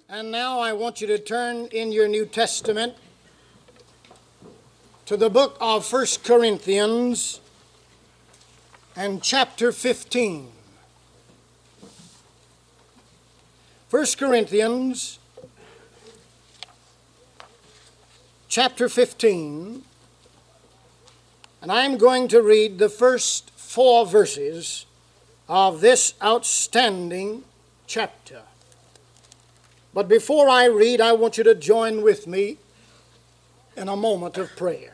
And now I want you to turn in your New Testament to the book of 1 Corinthians and chapter 15. 1 Corinthians chapter 15, and I'm going to read the first 4 verses of this outstanding chapter. But before I read, I want you to join with me in a moment of prayer.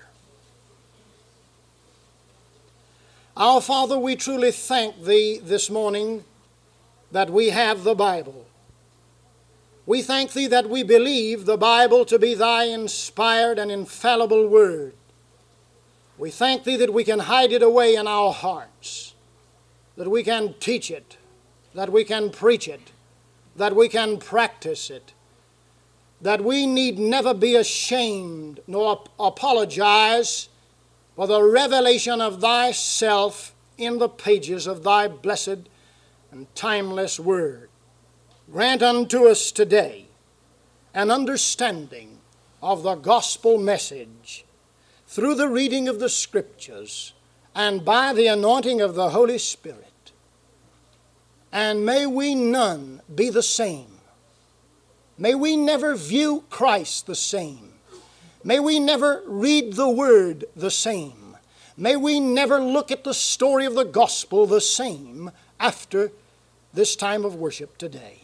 Our Father, we truly thank Thee this morning that we have the Bible. We thank Thee that we believe the Bible to be Thy inspired and infallible Word. We thank Thee that we can hide it away in our hearts, that we can teach it, that we can preach it, that we can practice it, that we need never be ashamed nor apologize for the revelation of Thyself in the pages of Thy blessed and timeless Word. Grant unto us today an understanding of the gospel message through the reading of the Scriptures and by the anointing of the Holy Spirit. And may we none be the same. May we never view Christ the same. May we never read the Word the same. May we never look at the story of the gospel the same after this time of worship today.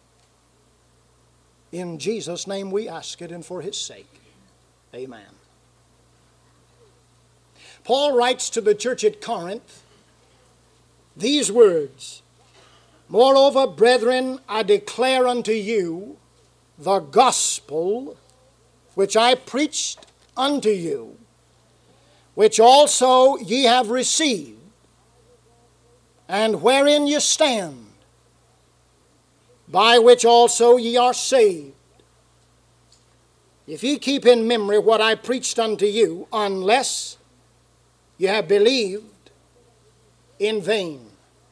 In Jesus' name we ask it, and for His sake. Amen. Paul writes to the church at Corinth these words: Moreover, brethren, I declare unto you the gospel which I preached unto you, which also ye have received, and wherein ye stand, by which also ye are saved, if ye keep in memory what I preached unto you, unless ye have believed in vain.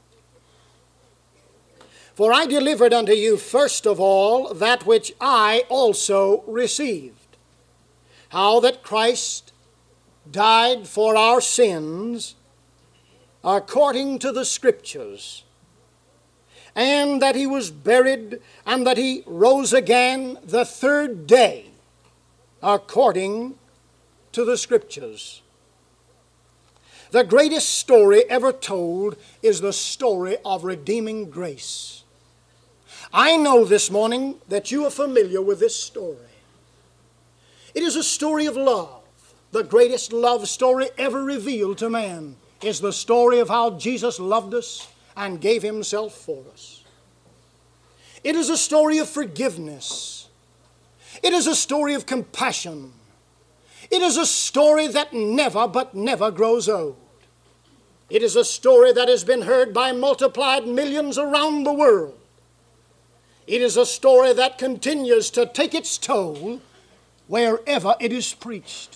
For I delivered unto you first of all that which I also received, how that Christ died for our sins according to the Scriptures, and that He was buried, and that He rose again the third day according to the Scriptures. The greatest story ever told is the story of redeeming grace. I know this morning that you are familiar with this story. It is a story of love. The greatest love story ever revealed to man is the story of how Jesus loved us and gave Himself for us. It is a story of forgiveness. It is a story of compassion. It is a story that never but never grows old. It is a story that has been heard by multiplied millions around the world. It is a story that continues to take its toll wherever it is preached.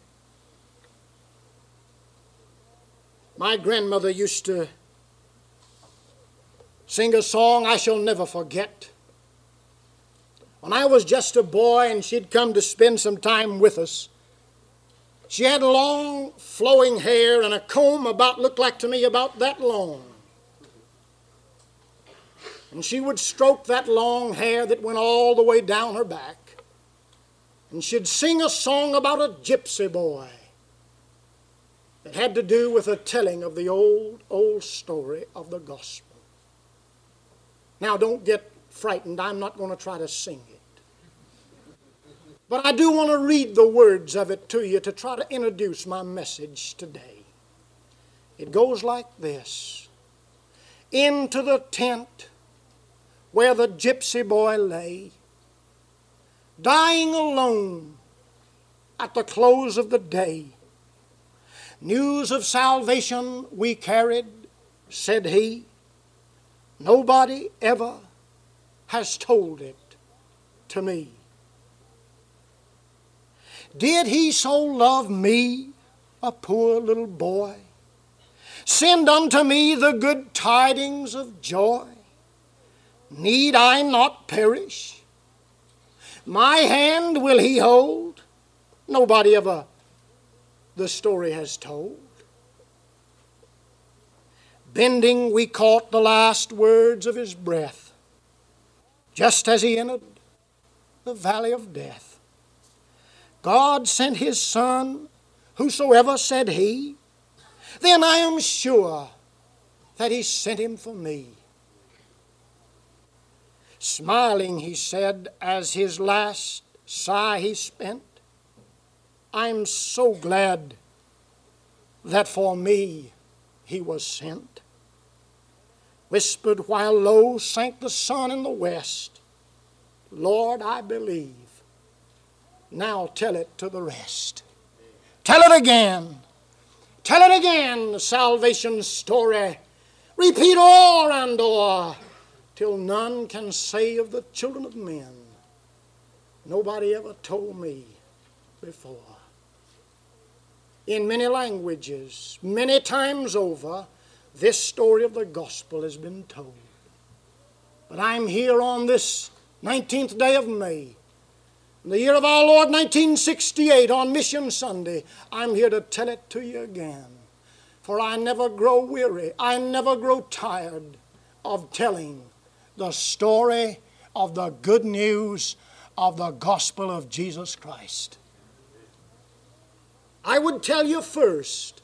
My grandmother used to sing a song I shall never forget. When I was just a boy and she'd come to spend some time with us, she had long flowing hair and a comb looked like to me about that long. And she would stroke that long hair that went all the way down her back. And she'd sing a song about a gypsy boy that had to do with a telling of the old story of the gospel. Now, don't get frightened. I'm not going to try to sing it. But I do want to read the words of it to you to try to introduce my message today. It goes like this. Into the tent where the gypsy boy lay, dying alone at the close of the day. News of salvation we carried, said he. Nobody ever has told it to me. Did He so love me, a poor little boy? Send unto me the good tidings of joy. Need I not perish My hand will he hold. Nobody ever the story has told. Bending, we caught the last words of his breath, just as he entered the valley of death. God sent his Son, whosoever said he, then I am sure that he sent him for me. Smiling, he said, as his last sigh he spent, I'm so glad that for me he was sent. Whispered while low sank the sun in the west, Lord, I believe. Now tell it to the rest. Tell it again. Tell it again, the salvation story. Repeat o'er and o'er, till none can say of the children of men, nobody ever told me before. In many languages, many times over, this story of the gospel has been told. But I'm here on this 19th day of May, in the year of our Lord 1968, on Mission Sunday. I'm here to tell it to you again. For I never grow weary, I never grow tired of telling the story of the good news of the gospel of Jesus Christ. I would tell you first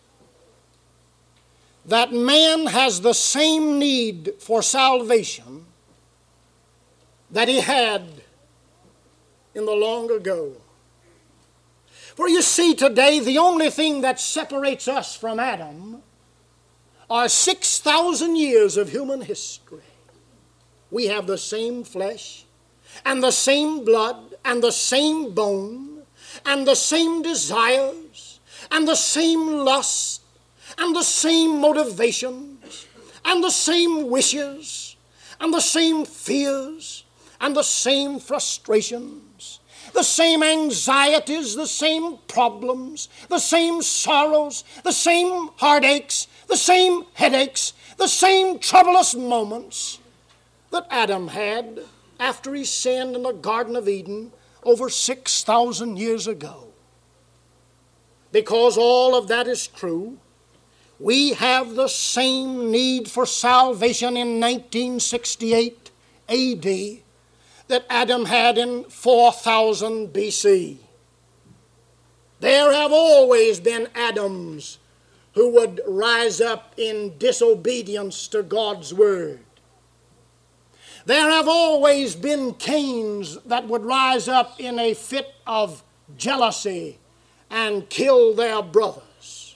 that man has the same need for salvation that he had in the long ago. For you see, today the only thing that separates us from Adam are 6,000 years of human history. We have the same flesh and the same blood and the same bone and the same desires and the same lust and the same motivations and the same wishes and the same fears and the same frustrations, the same anxieties, the same problems, the same sorrows, the same heartaches, the same headaches, the same troublous moments that Adam had after he sinned in the Garden of Eden over 6,000 years ago. Because all of that is true, we have the same need for salvation in 1968 A.D. that Adam had in 4000 B.C. There have always been Adams who would rise up in disobedience to God's word. There have always been Cains that would rise up in a fit of jealousy and kill their brothers.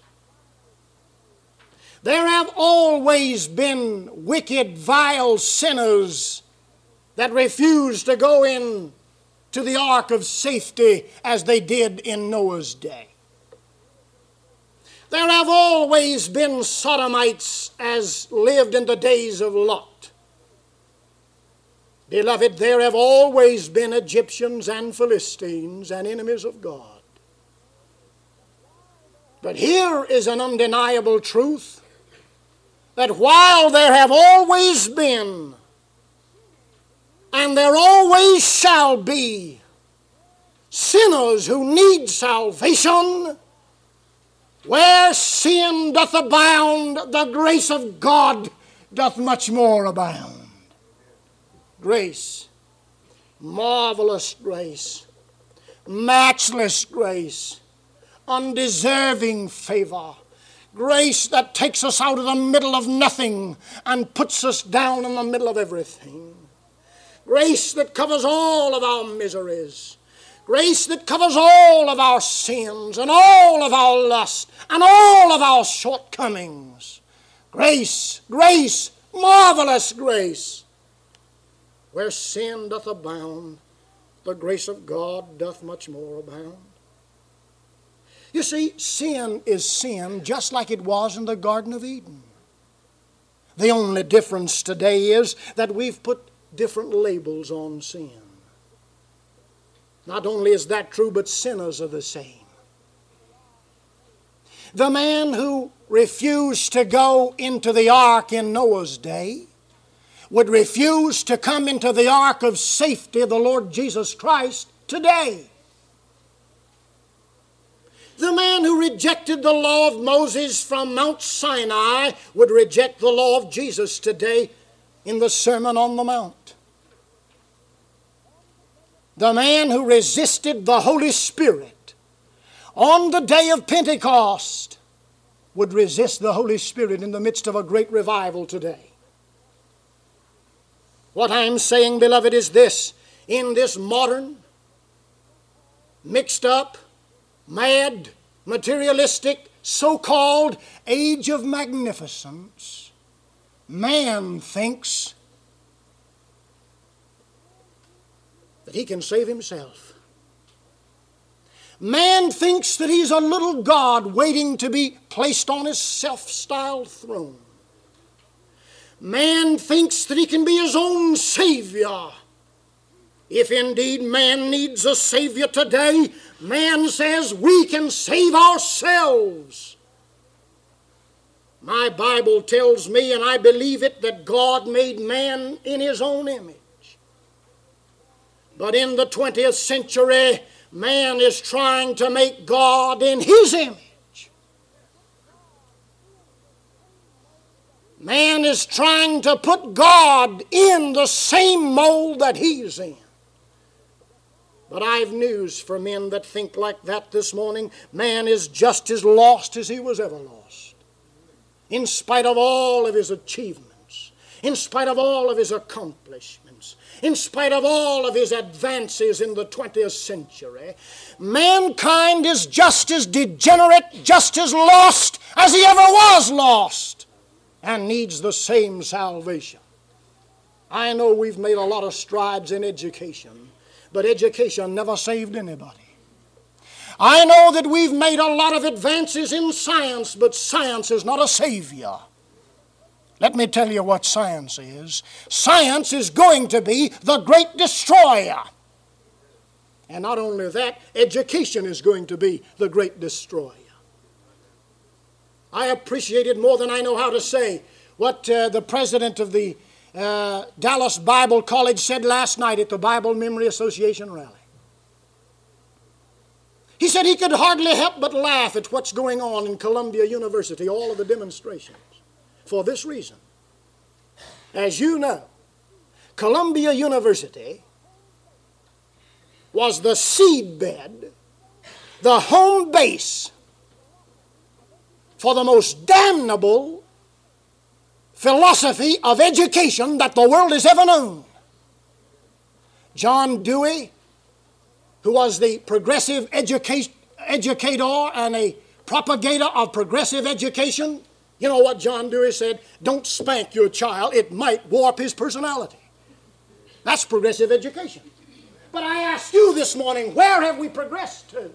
There have always been wicked, vile sinners that refused to go in to the ark of safety as they did in Noah's day. There have always been sodomites as lived in the days of Lot. Beloved, there have always been Egyptians and Philistines and enemies of God. But here is an undeniable truth, that while there have always been and there always shall be sinners who need salvation, where sin doth abound, the grace of God doth much more abound. Grace, marvelous grace, matchless grace, undeserving favor, grace that takes us out of the middle of nothing and puts us down in the middle of everything. Grace that covers all of our miseries. Grace that covers all of our sins and all of our lust and all of our shortcomings. Grace, grace, marvelous grace. Where sin doth abound, the grace of God doth much more abound. You see, sin is sin just like it was in the Garden of Eden. The only difference today is that we've put different labels on sin. Not only is that true, but sinners are the same. The man who refused to go into the ark in Noah's day would refuse to come into the ark of safety, the Lord Jesus Christ, today. The man who rejected the law of Moses from Mount Sinai would reject the law of Jesus today in the Sermon on the Mount. The man who resisted the Holy Spirit on the day of Pentecost would resist the Holy Spirit in the midst of a great revival today. What I'm saying, beloved, is this: in this modern, mixed up, mad, materialistic, so-called age of magnificence, man thinks that he can save himself. Man thinks that he's a little God waiting to be placed on his self-styled throne. Man thinks that he can be his own Savior. If indeed man needs a Savior today, man says we can save ourselves. My Bible tells me, and I believe it, that God made man in His own image. But in the 20th century, man is trying to make God in his image. Man is trying to put God in the same mold that he's in. But I've news for men that think like that this morning. Man is just as lost as he was ever lost. In spite of all of his achievements, in spite of all of his accomplishments, in spite of all of his advances in the 20th century, mankind is just as degenerate, just as lost as he ever was lost, and needs the same salvation. I know we've made a lot of strides in education, but education never saved anybody. I know that we've made a lot of advances in science, but science is not a savior. Let me tell you what science is. Science is going to be the great destroyer. And not only that, education is going to be the great destroyer. I appreciated more than I know how to say what the president of the Dallas Bible College said last night at the Bible Memory Association rally. He said he could hardly help but laugh at what's going on in Columbia University, all of the demonstrations. For this reason, as you know, Columbia University was the seedbed, the home base for the most damnable philosophy of education that the world has ever known. John Dewey, who was the progressive educator and a propagator of progressive education, you know what John Dewey said? Don't spank your child. It might warp his personality. That's progressive education. But I ask you this morning, where have we progressed to?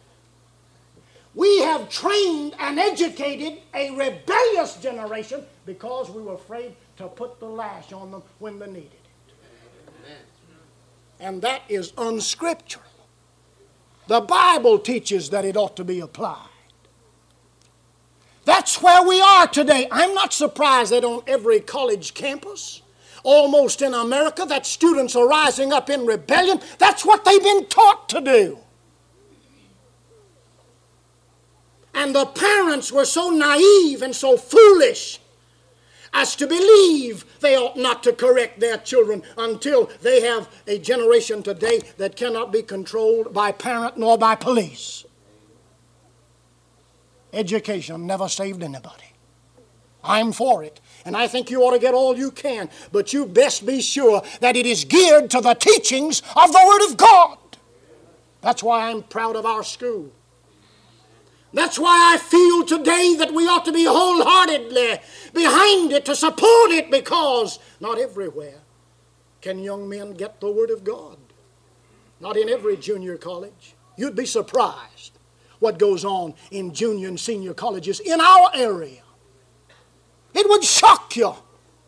We have trained and educated a rebellious generation because we were afraid to put the lash on them when they needed it. And that is unscriptural. The Bible teaches that it ought to be applied. That's where we are today. I'm not surprised that on every college campus, almost in America, that students are rising up in rebellion. That's what they've been taught to do. And the parents were so naive and so foolish as to believe they ought not to correct their children until they have a generation today that cannot be controlled by parent nor by police. Education never saved anybody. I'm for it, and I think you ought to get all you can, but you best be sure that it is geared to the teachings of the Word of God. That's why I'm proud of our school. That's why I feel today that we ought to be wholeheartedly behind it, to support it, because not everywhere can young men get the Word of God. Not in every junior college. You'd be surprised what goes on in junior and senior colleges in our area. It would shock you.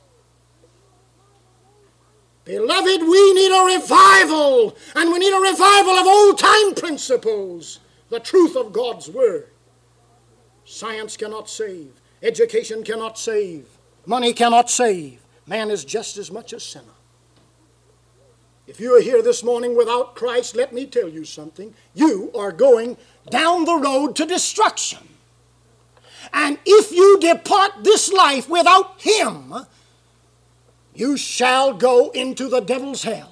Beloved, we need a revival, and we need a revival of old-time principles, the truth of God's Word. Science cannot save. Education cannot save. Money cannot save. Man is just as much a sinner. If you are here this morning without Christ, let me tell you something. You are going down the road to destruction. And if you depart this life without Him, you shall go into the devil's hell.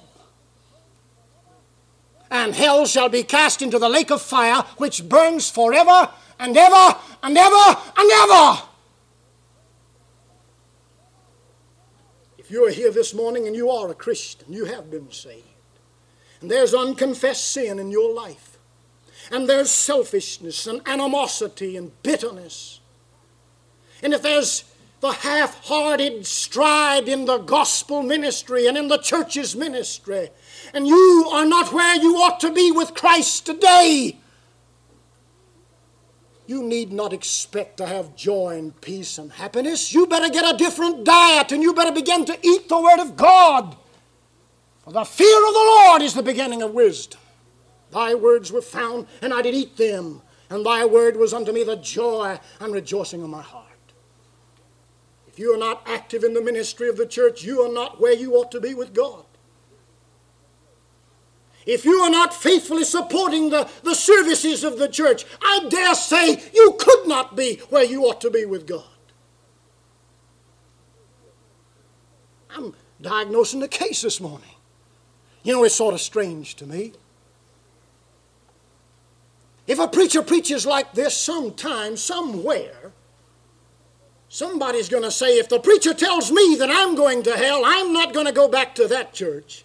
And hell shall be cast into the lake of fire, which burns forever and ever and ever and ever. If you are here this morning and you are a Christian, you have been saved, and there's unconfessed sin in your life, and there's selfishness and animosity and bitterness, and if there's the half-hearted stride in the gospel ministry and in the church's ministry, and you are not where you ought to be with Christ today, you need not expect to have joy and peace and happiness. You better get a different diet, and you better begin to eat the Word of God. For the fear of the Lord is the beginning of wisdom. Thy words were found, and I did eat them, and thy word was unto me the joy and rejoicing of my heart. If you are not active in the ministry of the church, you are not where you ought to be with God. If you are not faithfully supporting the services of the church, I dare say you could not be where you ought to be with God. I'm diagnosing the case this morning. You know, it's sort of strange to me. If a preacher preaches like this, sometime, somewhere, somebody's going to say, if the preacher tells me that I'm going to hell, I'm not going to go back to that church.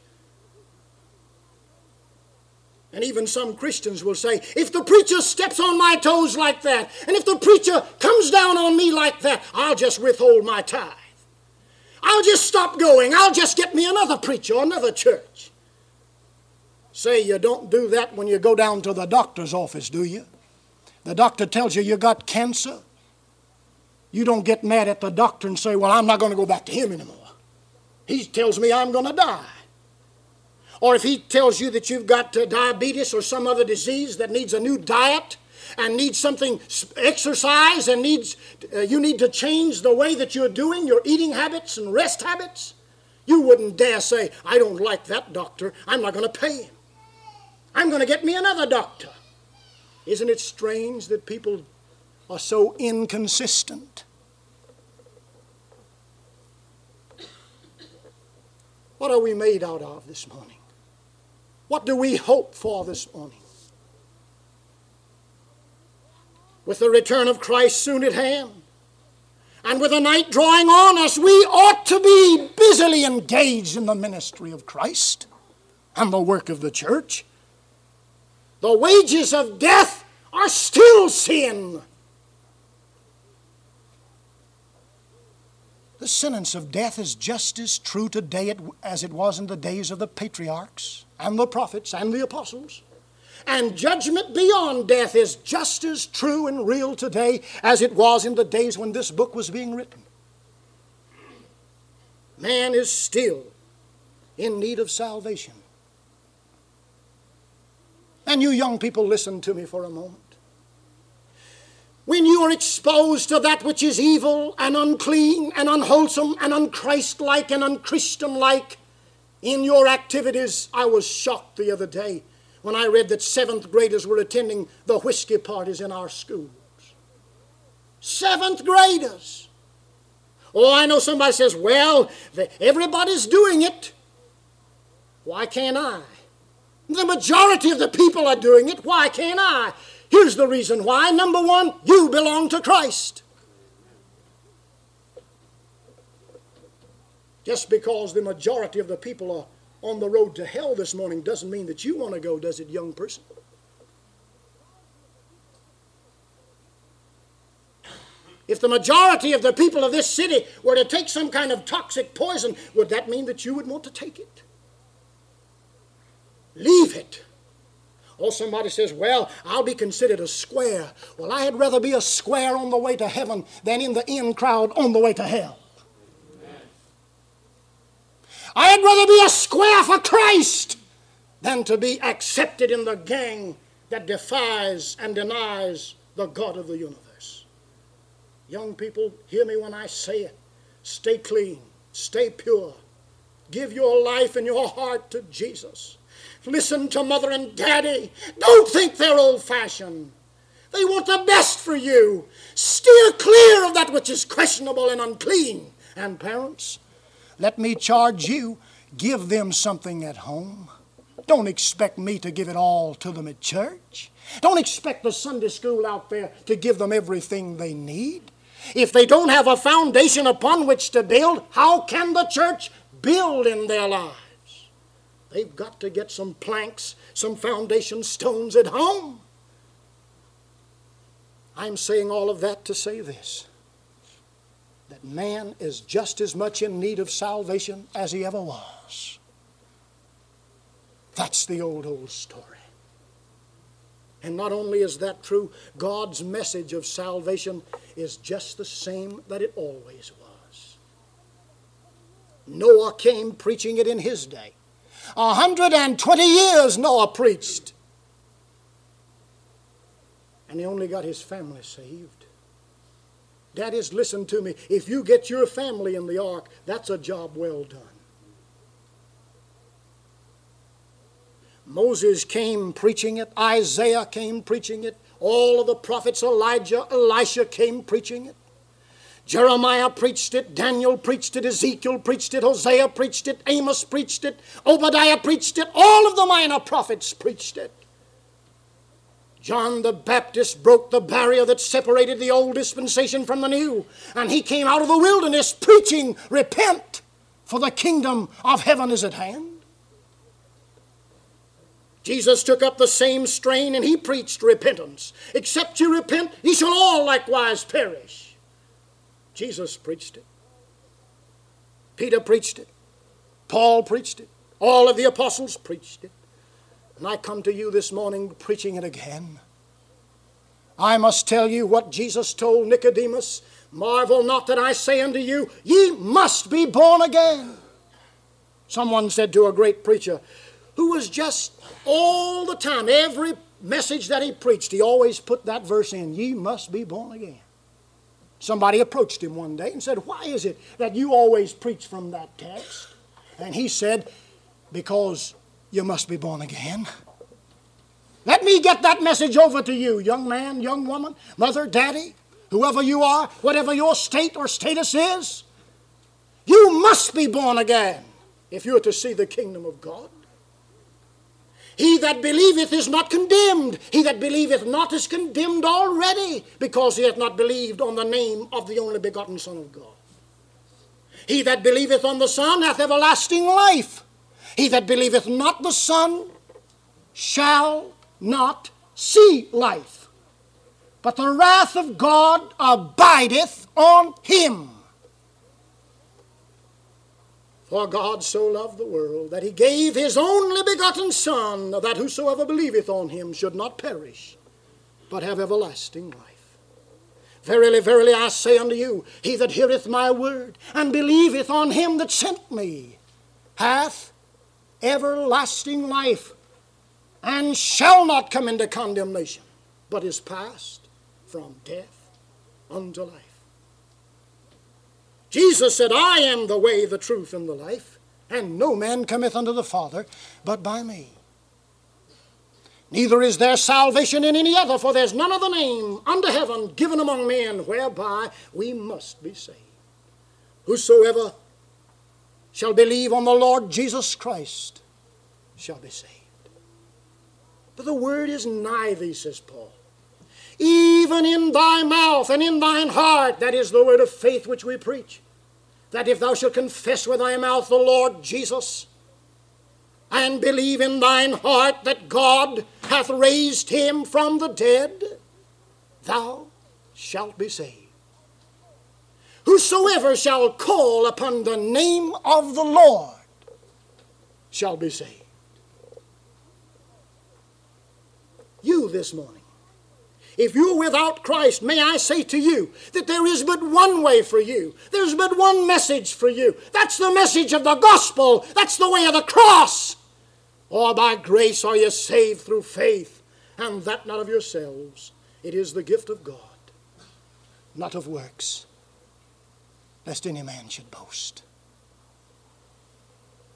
And even some Christians will say, if the preacher steps on my toes like that, and if the preacher comes down on me like that, I'll just withhold my tithe. I'll just stop going. I'll just get me another preacher, another church. Say, you don't do that when you go down to the doctor's office, do you? The doctor tells you got cancer. You don't get mad at the doctor and say, well, I'm not going to go back to him anymore. He tells me I'm going to die. Or if he tells you that you've got diabetes or some other disease that needs a new diet and needs something, exercise, and you need to change the way that you're doing your eating habits and rest habits, you wouldn't dare say, I don't like that doctor. I'm not going to pay him. I'm going to get me another doctor. Isn't it strange that people are so inconsistent? What are we made out of this morning? What do we hope for this morning? With the return of Christ soon at hand, and with the night drawing on us, we ought to be busily engaged in the ministry of Christ and the work of the church. The wages of death are still sin. The sentence of death is just as true today as it was in the days of the patriarchs and the prophets and the apostles. And judgment beyond death is just as true and real today as it was in the days when this book was being written. Man is still in need of salvation. And you young people, listen to me for a moment. When you are exposed to that which is evil and unclean and unwholesome and unchristlike and unchristianlike in your activities, I was shocked the other day when I read that 7th graders were attending the whiskey parties in our schools. 7th graders. Oh, I know somebody says, well, everybody's doing it. Why can't I? The majority of the people are doing it. Why can't I? Here's the reason why. Number one, you belong to Christ. Just because the majority of the people are on the road to hell this morning doesn't mean that you want to go, does it, young person? If the majority of the people of this city were to take some kind of toxic poison, would that mean that you would want to take it? Leave it. Or somebody says, well, I'll be considered a square. Well, I had rather be a square on the way to heaven than in the in crowd on the way to hell. I'd rather be a square for Christ than to be accepted in the gang that defies and denies the God of the universe. Young people, hear me when I say it. Stay clean. Stay pure. give your life and your heart to Jesus. Listen to Mother and Daddy. Don't think they're old-fashioned. They want the best for you. Steer clear of that which is questionable and unclean. And parents, let me charge you, give them something at home. Don't expect me to give it all to them at church. Don't expect the Sunday school out there to give them everything they need. If they don't have a foundation upon which to build, how can the church build in their lives? They've got to get some planks, some foundation stones at home. I'm saying all of that to say this, that man is just as much in need of salvation as he ever was. That's the old story. And not only is that true, God's message of salvation is just the same that it always was. Noah came preaching it in his day. 120 years Noah preached. And he only got his family saved. Daddies, listen to me. If you get your family in the ark, that's a job well done. Moses came preaching it. Isaiah came preaching it. All of the prophets, Elijah, Elisha came preaching it. Jeremiah preached it. Daniel preached it. Ezekiel preached it. Hosea preached it. Amos preached it. Obadiah preached it. All of the minor prophets preached it. John the Baptist broke the barrier that separated the old dispensation from the new. And he came out of the wilderness preaching, repent, for the kingdom of heaven is at hand. Jesus took up the same strain and he preached repentance. Except you repent, ye shall all likewise perish. Jesus preached it. Peter preached it. Paul preached it. All of the apostles preached it. And I come to you this morning preaching it again. I must tell you what Jesus told Nicodemus. Marvel not that I say unto you, ye must be born again. Someone said to a great preacher who was just all the time, every message that he preached, he always put that verse in, ye must be born again. Somebody approached him one day and said, why is it that you always preach from that text? And he said, because you must be born again. Let me get that message over to you, young man, young woman, mother, daddy, whoever you are, whatever your state or status is. You must be born again if you're to see the kingdom of God. He that believeth is not condemned. He that believeth not is condemned already, because he hath not believed on the name of the only begotten Son of God. He that believeth on the Son hath everlasting life. He that believeth not the Son shall not see life, but the wrath of God abideth on him. For God so loved the world that he gave his only begotten Son, that whosoever believeth on him should not perish, but have everlasting life. Verily, verily, I say unto you, he that heareth my word, and believeth on him that sent me, hath everlasting life, and shall not come into condemnation, but is passed from death unto life. Jesus said, I am the way, the truth, and the life, and no man cometh unto the Father but by me. Neither is there salvation in any other, for there's none other name under heaven given among men whereby we must be saved. Whosoever shall believe on the Lord Jesus Christ shall be saved. But the word is nigh thee, says Paul, even in thy mouth and in thine heart. That is the word of faith which we preach. That if thou shalt confess with thy mouth the Lord Jesus, and believe in thine heart that God hath raised him from the dead, thou shalt be saved. Whosoever shall call upon the name of the Lord shall be saved. You this morning, if you're without Christ, may I say to you that there is but one way for you. There's but one message for you. That's the message of the gospel. That's the way of the cross. For by grace are you saved through faith, and that not of yourselves. It is the gift of God, not of works, lest any man should boast.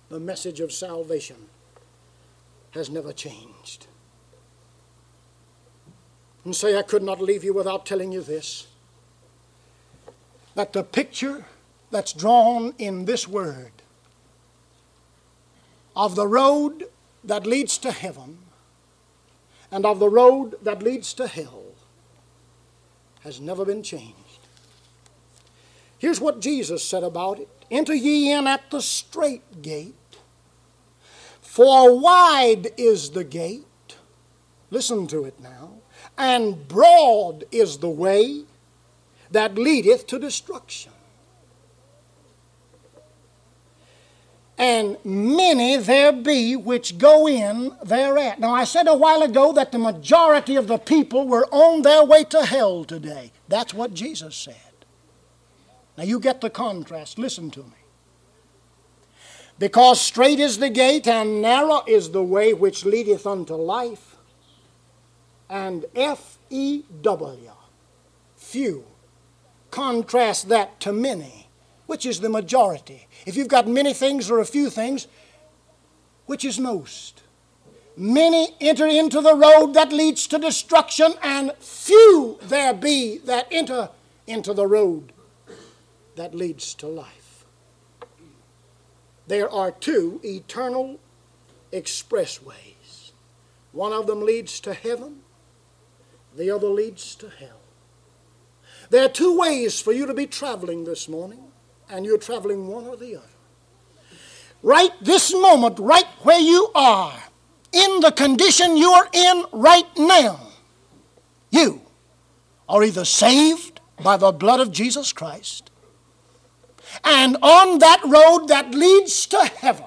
the message of salvation has never changed. And say, I could not leave you without telling you this, that the picture that's drawn in this word of the road that leads to heaven and of the road that leads to hell has never been changed. Here's what Jesus said about it. Enter ye in at the strait gate, for wide is the gate, listen to it now, and broad is the way that leadeth to destruction. And many there be which go in thereat. Now I said a while ago that the majority of the people were on their way to hell today. That's what Jesus said. Now you get the contrast. Listen to me. Because strait is the gate and narrow is the way which leadeth unto life, and F-E-W, few. Contrast that to many, which is the majority. If you've got many things or a few things, which is most? Many enter into the road that leads to destruction, and few there be that enter into the road that leads to life. There are two eternal expressways. One of them leads to heaven, the other leads to hell. There are two ways for you to be traveling this morning, and you're traveling one or the other. Right this moment, right where you are, in the condition you are in right now, you are either saved by the blood of Jesus Christ and on that road that leads to heaven,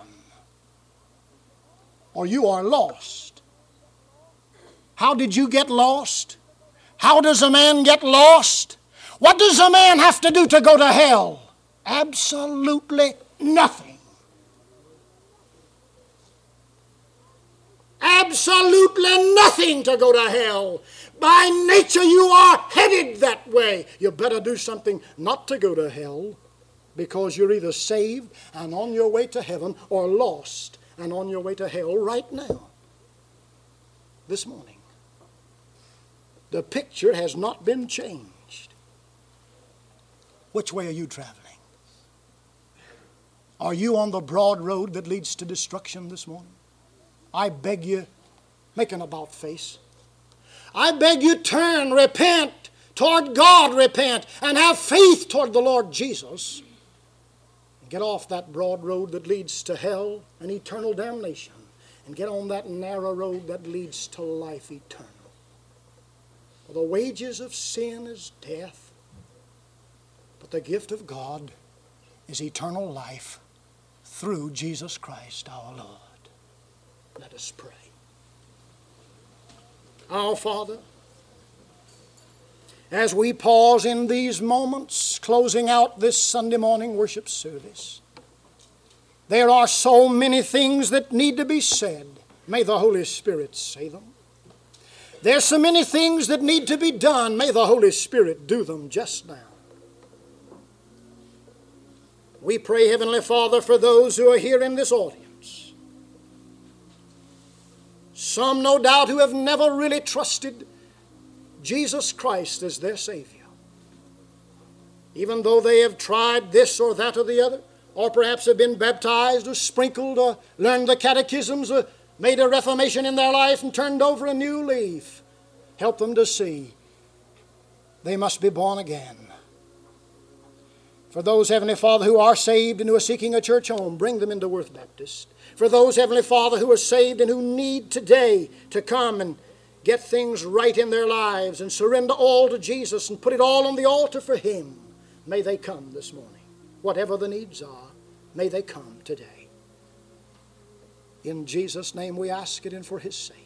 or you are lost. How did you get lost? How does a man get lost? What does a man have to do to go to hell? Absolutely nothing. Absolutely nothing to go to hell. By nature you are headed that way. You better do something not to go to hell, because you're either saved and on your way to heaven, or lost and on your way to hell right now, this morning. The picture has not been changed. Which way are you traveling? Are you on the broad road that leads to destruction this morning? I beg you, make an about face. I beg you, turn, repent, toward God repent, and have faith toward the Lord Jesus. And get off that broad road that leads to hell and eternal damnation, and get on that narrow road that leads to life eternal. For the wages of sin is death, but the gift of God is eternal life through Jesus Christ our Lord. Let us pray. Our Father, as we pause in these moments, closing out this Sunday morning worship service, there are so many things that need to be said. May the Holy Spirit say them. There's so many things that need to be done. May the Holy Spirit do them just now. We pray, Heavenly Father, for those who are here in this audience. Some, no doubt, who have never really trusted Jesus Christ as their Savior. Even though they have tried this or that or the other, or perhaps have been baptized or sprinkled or learned the catechisms or made a reformation in their life and turned over a new leaf. Help them to see they must be born again. For those, Heavenly Father, who are saved and who are seeking a church home, bring them into Worth Baptist. For those, Heavenly Father, who are saved and who need today to come and get things right in their lives and surrender all to Jesus and put it all on the altar for Him, may they come this morning. Whatever the needs are, may they come today. In Jesus' name we ask it, and for His sake.